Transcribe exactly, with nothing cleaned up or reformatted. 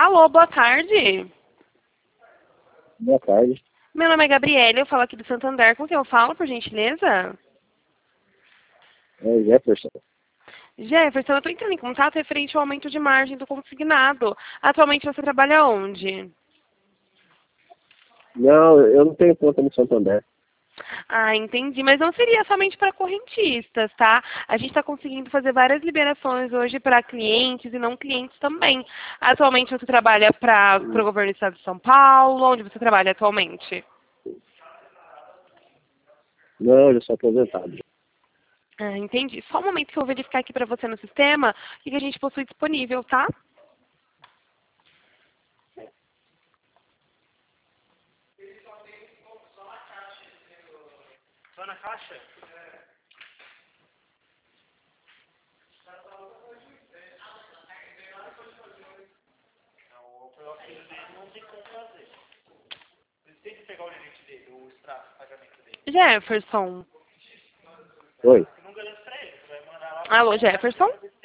Alô, boa tarde. Boa tarde. Meu nome é Gabriela, eu falo aqui do Santander. Com quem eu falo, por gentileza? É Jefferson. Jefferson, eu estou entrando em contato referente ao aumento de margem do consignado. Atualmente você trabalha onde? Não, eu não tenho conta no Santander. Ah, entendi. Mas não seria somente para correntistas, tá? A gente está conseguindo fazer várias liberações hoje para clientes e não clientes também. Atualmente você trabalha para o governo do estado de São Paulo? Onde você trabalha atualmente? Não, eu sou aposentado. Ah, entendi. Só um momento que eu vou verificar aqui para você no sistema o que que a gente possui disponível, tá? Só na caixa? Não, o filho dele não tem como fazer. Ele tem que pegar o limite dele, o extrato de pagamento dele. Jefferson. Oi. Você não garante pra ele, você vai mandar lá. Alô, Jefferson?